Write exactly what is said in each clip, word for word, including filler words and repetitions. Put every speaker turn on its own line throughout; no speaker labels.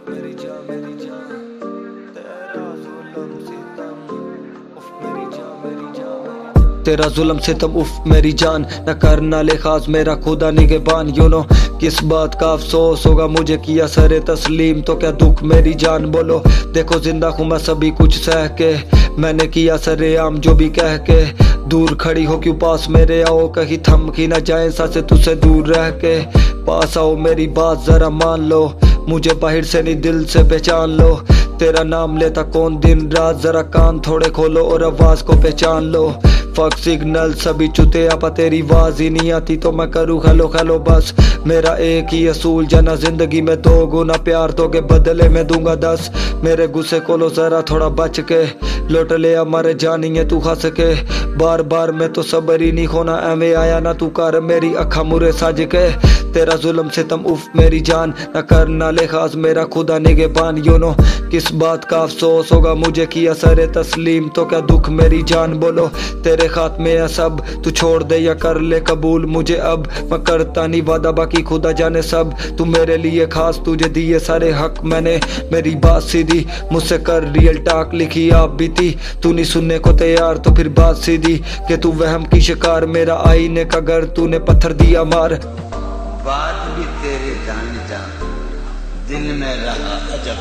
मेरी जान मेरी जान तेरा जुल्म सितम उफ मेरी जान मेरी जान तेरा जुल्म सितम उफ मेरी जान न करना ले खास मेरा खुदा निगहबान। यू नो किस बात का अफसोस होगा मुझे किया सरे तस्लीम तो क्या दुख मेरी जान। बोलो देखो जिंदा हूँ मैं सभी कुछ सह के मैंने किया सरेआम जो भी कह के। दूर खड़ी हो क्यों पास मेरे आओ कहीं थम की न जाए सांसें तुझसे दूर रह के। पास आओ मेरी बात जरा मान लो मुझे बाहर से नहीं दिल से पहचान लो। तेरा नाम लेता कौन दिन रात जरा कान थोड़े खोलो और आवाज को पहचान लो। फक सिग्नल सभी चुते आपा तेरी आवाज ही नहीं आती तो मैं करूँ हेलो हेलो बस। मेरा एक ही असूल जना जिंदगी में दो गुना प्यार दोगे बदले में दूंगा दस। मेरे गुस्से को लो जरा थोड़ा बच के लौट ले हमारे जानिए तू हंस के। बार बार मैं तो सबर ही नहीं खोना एवे आया ना तू कर मेरी अखा मुरे सज के। तेरा जुल्म सितम उफ मेरी जान न करना ले खास मेरा खुदा निगहबान। यू नो किस बात का अफसोस होगा मुझे किया सरे तस्लीम तो क्या दुख मेरी जान। बोलो तेरे खात्मे है सब तू छोड़ दे या कर ले कबूल मुझे अब। मैं करता नहीं वादा बाकी खुदा जाने सब तू मेरे लिए खास तुझे दिए सारे हक मैंने। मेरी बात सीधी मुझसे कर रियल टाक लिखी आप भी थी तू नहीं सुनने को तैयार तो फिर बात सीधी कि तू वहम की शिकार। मेरा आईने का घर तूने पत्थर दिया मार।
बात भी तेरे जान जान दिल में रहा अजब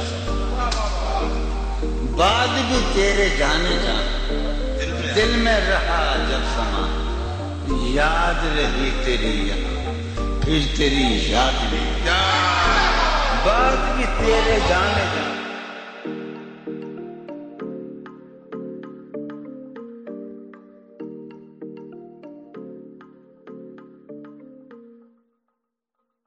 बात भी तेरे जाने जान दिल में रहा अजब समा। याद रही तेरी याद फिर तेरी याद भी बात भी तेरे जान